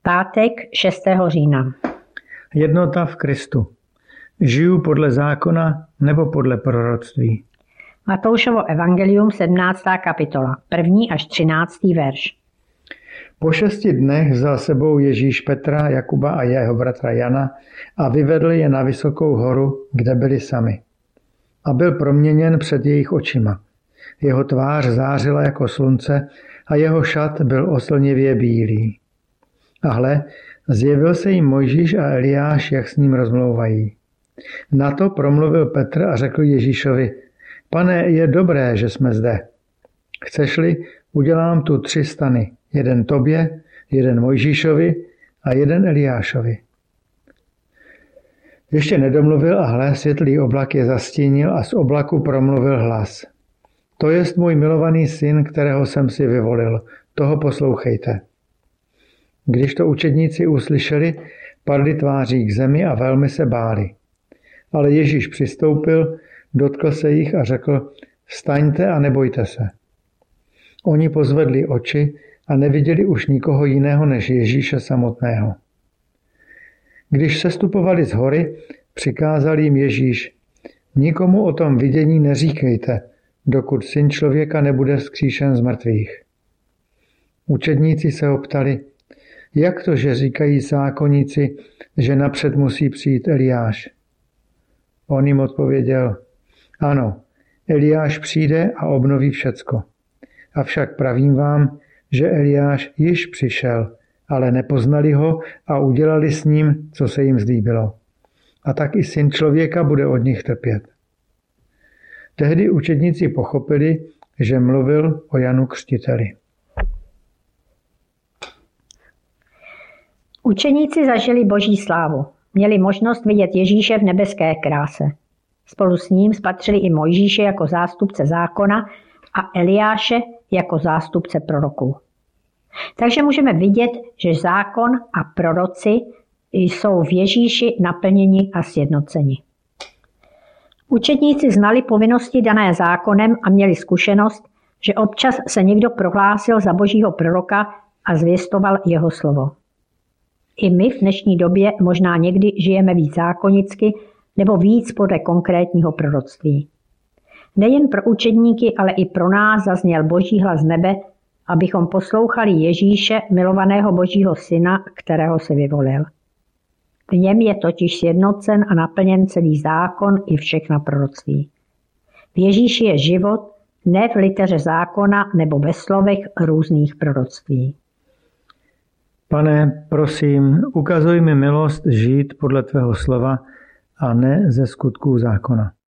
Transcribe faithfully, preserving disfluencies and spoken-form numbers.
Pátek šestého října. Jednota v Kristu. Žiju podle zákona nebo podle proroctví? Matoušovo evangelium, sedmnáctá kapitola, první až třináctý verš. Po šesti dnech vzal sebou Ježíš Petra, Jakuba a jeho bratra Jana a vyvedl je na vysokou horu, kde byli sami. A byl proměněn před jejich očima. Jeho tvář zářila jako slunce a jeho šat byl oslnivě bílý. A hle, zjevil se jim Mojžíš a Eliáš, jak s ním rozmlouvají. Na to promluvil Petr a řekl Ježíšovi: Pane, je dobré, že jsme zde. Chceš-li, udělám tu tři stany. Jeden tobě, jeden Mojžíšovi a jeden Eliášovi. Ještě nedomluvil a hle, světlý oblak je zastínil a z oblaku promluvil hlas. To jest můj milovaný syn, kterého jsem si vyvolil. Toho poslouchejte. Když to učedníci uslyšeli, padli tváří k zemi a velmi se báli. Ale Ježíš přistoupil, dotkl se jich a řekl: Vstaňte a nebojte se. Oni pozvedli oči a neviděli už nikoho jiného než Ježíše samotného. Když sestupovali z hory, přikázal jim Ježíš: Nikomu o tom vidění neříkejte, dokud Syn člověka nebude vzkříšen z mrtvých. Učedníci se ho ptali: Jak to, že říkají zákonníci, že napřed musí přijít Eliáš? On jim odpověděl: Ano, Eliáš přijde a obnoví všecko. Avšak pravím vám, že Eliáš již přišel, ale nepoznali ho a udělali s ním, co se jim zlíbilo. A tak i Syn člověka bude od nich trpět. Tehdy učedníci pochopili, že mluvil o Janu Křtiteli. Učeníci zažili Boží slávu. Měli možnost vidět Ježíše v nebeské kráse. Spolu s ním spatřili i Mojžíše jako zástupce zákona a Eliáše jako zástupce proroků. Takže můžeme vidět, že zákon a proroci jsou v Ježíši naplněni a sjednoceni. Učedníci znali povinnosti dané zákonem a měli zkušenost, že občas se někdo prohlásil za Božího proroka a zvěstoval jeho slovo. I my v dnešní době možná někdy žijeme víc zákonicky nebo víc podle konkrétního proroctví. Nejen pro učedníky, ale i pro nás zazněl Boží hlas z nebe, abychom poslouchali Ježíše, milovaného Božího syna, kterého si vyvolil. V něm je totiž sjednocen a naplněn celý zákon i všechna proroctví. V Ježíši je život, ne v liteře zákona nebo ve slovech různých proroctví. Pane, prosím, ukazuj mi milost žít podle tvého slova a ne ze skutků zákona.